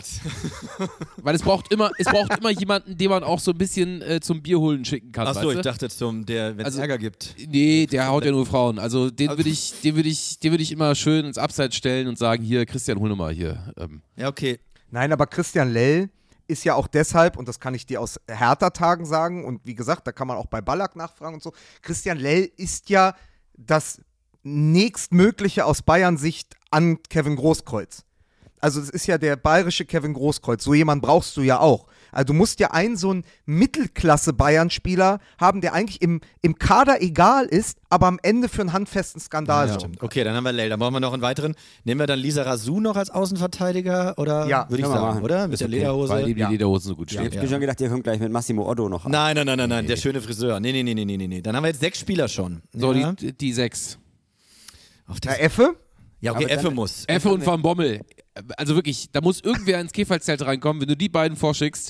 Weil es braucht immer, es braucht immer jemanden, den man auch so ein bisschen äh, zum Bierholen schicken kann. Achso, weißt ich du? dachte zum, der, wenn es Also- Ärger gibt. Nee, der haut ja nur Frauen. Also den Also- würde ich, den würde ich, den würde ich immer schön ins Abseits stellen und sagen, hier, Christian, hol nochmal hier. Ähm, Ja, okay. Nein, aber Christian Lell ist ja auch deshalb, und das kann ich dir aus Hertha-Tagen sagen, und wie gesagt, da kann man auch bei Ballack nachfragen und so, Christian Lell ist ja das nächstmögliche aus Bayern-Sicht an Kevin Großkreuz. Also es ist ja der bayerische Kevin Großkreuz, so jemanden brauchst du ja auch. Also du musst ja einen so einen Mittelklasse-Bayern-Spieler haben, der eigentlich im, im Kader egal ist, aber am Ende für einen handfesten Skandal Ja, sorgt. stimmt. Okay, dann haben wir Lell. Dann brauchen wir noch einen weiteren. Nehmen wir dann Lisa Razou noch als Außenverteidiger? Oder Ja, würde ich können wir sagen, machen. oder? Mit der Lederhose. weil eben Ja. die Lederhosen so gut Ich stehen. hab mir schon gedacht, ihr kommt gleich mit Massimo Otto noch an. Nein, nein, nein, nein, nein, der schöne Friseur. Nee, nee, nee, nee, nee, nee, nee. Dann haben wir jetzt sechs Spieler schon. So, ja. die, die sechs. Auf Na, das, Effe? ja, okay, Aber dann- Effe muss. Effe und Van Bommel. Also wirklich, da muss irgendwer ins Käferzelt reinkommen. Wenn du die beiden vorschickst,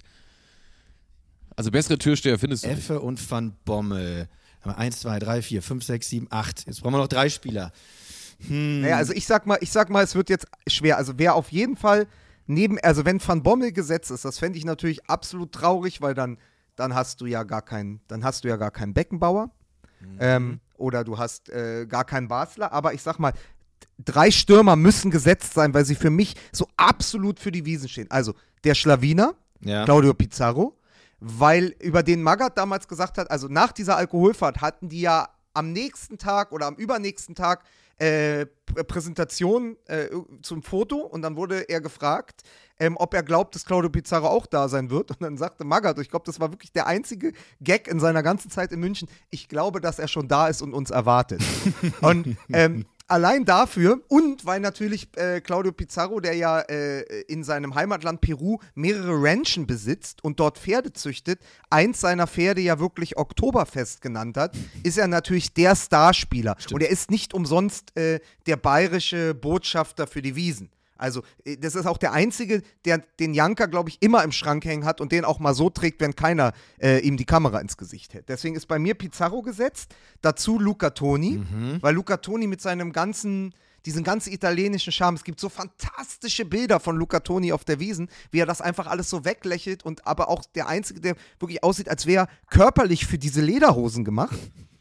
also bessere Türsteher findest du nicht. Effe und Van Bommel. Haben wir eins, zwei, drei, vier, fünf, sechs, sieben, acht. Jetzt brauchen wir noch drei Spieler. Hm. Naja, also ich sag mal, ich sag mal, es wird jetzt schwer. Also wer auf jeden Fall neben, also wenn Van Bommel gesetzt ist, das fände ich natürlich absolut traurig, weil dann, dann hast du ja gar keinen, dann hast du ja gar keinen Beckenbauer. Mhm. Ähm, oder du hast äh, gar keinen Basler. Aber ich sag mal, drei Stürmer müssen gesetzt sein, weil sie für mich so absolut für die Wiesen stehen. Also der Schlawiner, Ja. Claudio Pizarro, weil über den Magath damals gesagt hat, also nach dieser Alkoholfahrt hatten die ja am nächsten Tag oder am übernächsten Tag äh, Prä- Präsentation äh, zum Foto und dann wurde er gefragt, ähm, ob er glaubt, dass Claudio Pizarro auch da sein wird und dann sagte Magath, ich glaube, das war wirklich der einzige Gag in seiner ganzen Zeit in München, ich glaube, dass er schon da ist und uns erwartet. Und ähm, allein dafür und weil natürlich äh, Claudio Pizarro, der ja äh, in seinem Heimatland Peru mehrere Ranchen besitzt und dort Pferde züchtet, eins seiner Pferde ja wirklich Oktoberfest genannt hat, ist er natürlich der Starspieler. Und er ist nicht umsonst äh, der bayerische Botschafter für die Wiesen. Also, äh, das ist auch der Einzige, der den Janka, glaube ich, immer im Schrank hängen hat und den auch mal so trägt, wenn keiner äh, ihm die Kamera ins Gesicht hält. Deswegen ist bei mir Pizarro gesetzt, dazu Luca Toni, weil Luca Toni mit seinem ganzen, diesen ganzen italienischen Charme, es gibt so fantastische Bilder von Luca Toni auf der Wiesn, wie er das einfach alles so weglächelt und aber auch der Einzige, der wirklich aussieht, als wäre er körperlich für diese Lederhosen gemacht.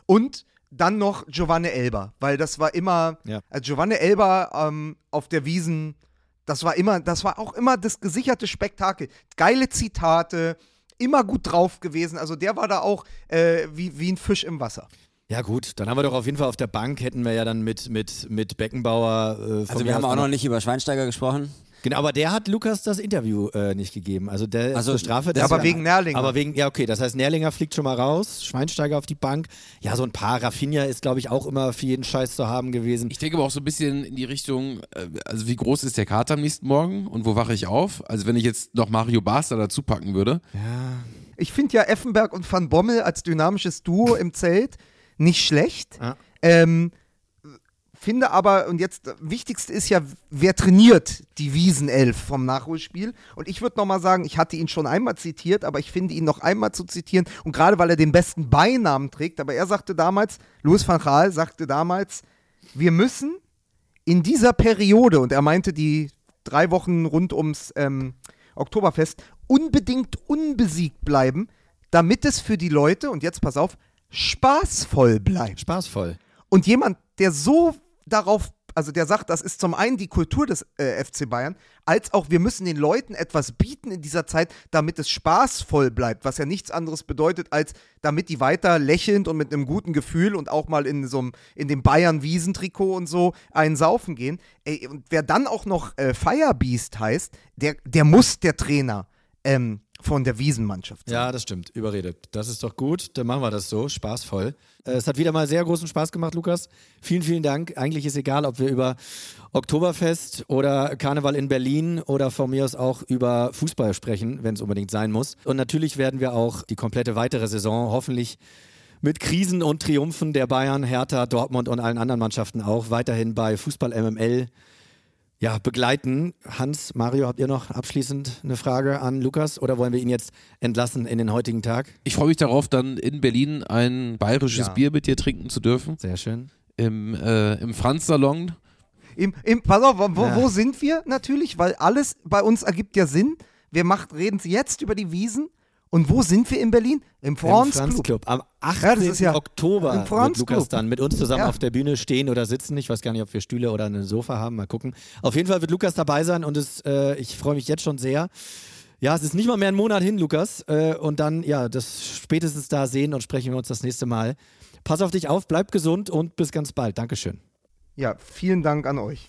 Und dann noch Giovanni Elber, weil das war immer, Ja. also Giovanni Elber ähm, auf der Wiesn, das war immer, das war auch immer das gesicherte Spektakel. Geile Zitate, immer gut drauf gewesen. Also der war da auch äh, wie, wie ein Fisch im Wasser. Ja gut, dann haben wir doch auf jeden Fall auf der Bank, hätten wir ja dann mit, mit, mit Beckenbauer. Äh, von Also mir wir haben aus auch noch nicht über Schweinsteiger gesprochen. Genau, aber der hat Lukas das Interview äh, nicht gegeben. Also der Also, ist zur Strafe. Ja, aber deswegen- wegen Nerlinger. Aber wegen, ja okay, das heißt Nerlinger fliegt schon mal raus, Schweinsteiger auf die Bank. Ja, so ein paar. Rafinha ist, glaube ich, auch immer für jeden Scheiß zu haben gewesen. Ich denke aber auch so ein bisschen in die Richtung, äh, also wie groß ist der Kater am nächsten Morgen und wo wache ich auf? Also wenn ich jetzt noch Mario Basler dazu packen würde. Ich finde ja Effenberg und Van Bommel als dynamisches Duo im Zelt nicht schlecht. Ja. Ähm, finde aber, und jetzt, das Wichtigste ist ja, wer trainiert die Wiesenelf vom Nachholspiel? Und ich würde nochmal sagen, ich hatte ihn schon einmal zitiert, aber ich finde ihn noch einmal zu zitieren. Und gerade weil er den besten Beinamen trägt, aber er sagte damals, Louis van Gaal sagte damals, wir müssen in dieser Periode, und er meinte die drei Wochen rund ums ähm, Oktoberfest, unbedingt unbesiegt bleiben, damit es für die Leute, und jetzt pass auf, spaßvoll bleibt. Spaßvoll. Und jemand, der so darauf, also der sagt, das ist zum einen die Kultur des äh, F C Bayern, als auch wir müssen den Leuten etwas bieten in dieser Zeit, damit es spaßvoll bleibt, was ja nichts anderes bedeutet, als damit die weiter lächelnd und mit einem guten Gefühl und auch mal in so einem, in dem Bayern-Wiesentrikot und so einen saufen gehen. Ey, und wer dann auch noch äh, Firebeast heißt, der, der muss der Trainer ähm, von der Wiesenmannschaft sein. Ja, das stimmt. Überredet. Das ist doch gut. Dann machen wir das so. Spaßvoll. Äh, es hat wieder mal sehr großen Spaß gemacht, Lukas. Vielen, vielen Dank. Eigentlich ist egal, ob wir über Oktoberfest oder Karneval in Berlin oder von mir aus auch über Fußball sprechen, wenn es unbedingt sein muss. Und natürlich werden wir auch die komplette weitere Saison hoffentlich mit Krisen und Triumphen der Bayern, Hertha, Dortmund und allen anderen Mannschaften auch weiterhin bei Fußball M M L ja, begleiten. Hans, Mario, habt ihr noch abschließend eine Frage an Lukas oder wollen wir ihn jetzt entlassen in den heutigen Tag? Ich freue mich darauf, dann in Berlin ein bayerisches Ja. Bier mit dir trinken zu dürfen. Sehr schön. Im, äh, im Franz-Salon. Im, im, pass auf, wo, Ja. wo sind wir natürlich? Weil alles bei uns ergibt ja Sinn. Wir macht, reden jetzt über die Wiesen. Und wo sind wir in Berlin? Im Franz Im Franz Club. Club. Am Ja, das achtzehnten ist ja Oktober im Franz wird Lukas Club. dann mit uns zusammen Ja. auf der Bühne stehen oder sitzen. Ich weiß gar nicht, ob wir Stühle oder ein Sofa haben. Mal gucken. Auf jeden Fall wird Lukas dabei sein und es, äh, ich freue mich jetzt schon sehr. Ja, es ist nicht mal mehr ein Monat hin, Lukas. Äh, und dann, ja, das spätestens da sehen und sprechen wir uns das nächste Mal. Pass auf dich auf, bleib gesund und bis ganz bald. Dankeschön. Ja, vielen Dank an euch.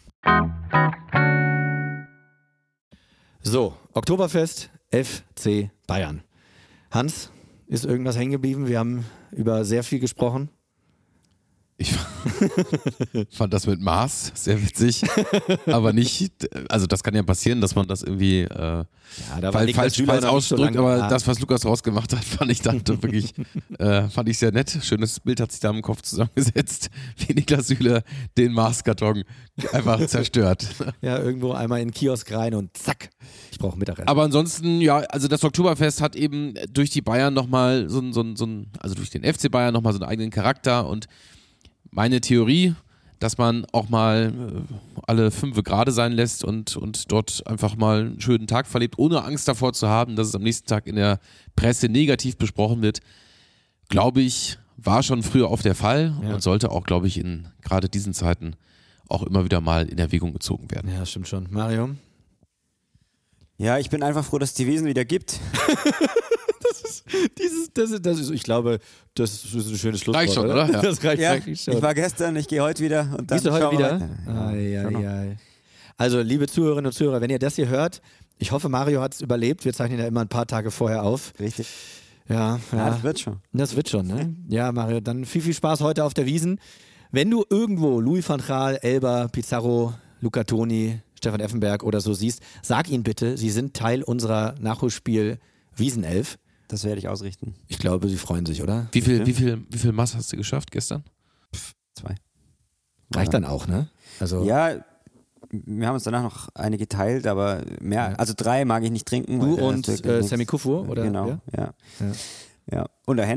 So, Oktoberfest, F C Bayern. Hans, ist irgendwas hängen geblieben? Wir haben über sehr viel gesprochen. Ich fand das mit Maß sehr witzig, aber nicht, also das kann ja passieren, dass man das irgendwie äh, da war fall, Niklas falsch, Süle falsch noch nicht so ausdrückt, lange aber da. das, was Lukas rausgemacht hat, fand ich dann doch wirklich, äh, fand ich sehr nett. Schönes Bild hat sich da im Kopf zusammengesetzt, wie Niklas Süle den Maßkarton einfach zerstört. Ja, irgendwo einmal in den Kiosk rein und zack, ich brauche Mittagessen. Aber ansonsten, ja, also das Oktoberfest hat eben durch die Bayern nochmal so ein, so ein, so ein, also durch den F C Bayern nochmal so einen eigenen Charakter und meine Theorie, dass man auch mal äh, alle fünf gerade sein lässt und, und dort einfach mal einen schönen Tag verlebt, ohne Angst davor zu haben, dass es am nächsten Tag in der Presse negativ besprochen wird, glaube ich, war schon früher oft der Fall Ja. und sollte auch, glaube ich, in gerade diesen Zeiten auch immer wieder mal in Erwägung gezogen werden. Ja, stimmt schon. Mario? Ja, ich bin einfach froh, dass es die Wiesen wieder gibt. Dieses, das, ist, das ist, ich glaube, das ist ein schönes Schlusswort, Reicht schon, oder? oder? Ja. Das reicht Ja, eigentlich schon. ich war gestern, ich gehe heute wieder. Und dann Gehst du heute schauen wir wieder? weiter. Ai, Ja, ai, schon noch. ai. Also, liebe Zuhörerinnen und Zuhörer, wenn ihr das hier hört, ich hoffe, Mario hat es überlebt. Wir zeichnen ja immer ein paar Tage vorher auf. Richtig. Ja, ja. Ja, das wird schon. Das wird schon, ne? Ja, Mario, dann viel, viel Spaß heute auf der Wiesn. Wenn du irgendwo Louis van Gaal, Elber, Pizarro, Luca Toni, Stefan Effenberg oder so siehst, sag ihnen bitte, sie sind Teil unserer Nachholspiel Wiesenelf. Das werde ich ausrichten. Ich glaube, sie freuen sich, oder? Wie viel, wie viel, wie viel Maß hast du geschafft gestern? Zwei. Reicht dann auch, ne? Also Ja, wir haben uns danach noch eine geteilt, aber mehr, also drei mag ich nicht trinken. Du weil der und, ist wirklich äh, nichts. Sammy Kufur, oder Genau, wer? ja. Ja. ja. Und der Händel,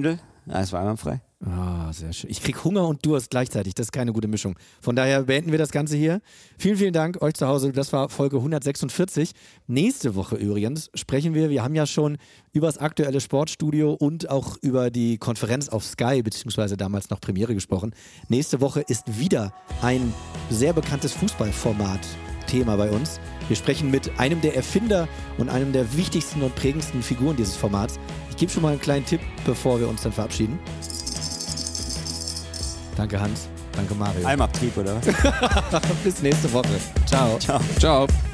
Ja, es war einwandfrei. Ah, sehr schön. Ich krieg Hunger und Durst gleichzeitig. Das ist keine gute Mischung. Von daher beenden wir das Ganze hier. Vielen, vielen Dank euch zu Hause. Das war Folge hundertsechsundvierzig. Nächste Woche übrigens sprechen wir, wir haben ja schon über das aktuelle Sportstudio und auch über die Konferenz auf Sky, beziehungsweise damals noch Premiere gesprochen. Nächste Woche ist wieder ein sehr bekanntes Fußballformat Thema bei uns. Wir sprechen mit einem der Erfinder und einem der wichtigsten und prägendsten Figuren dieses Formats. Ich gebe schon mal einen kleinen Tipp, bevor wir uns dann verabschieden. Danke Hans, danke Mario. Almabtrieb, oder was? Bis nächste Woche. Ciao. Ciao. Ciao.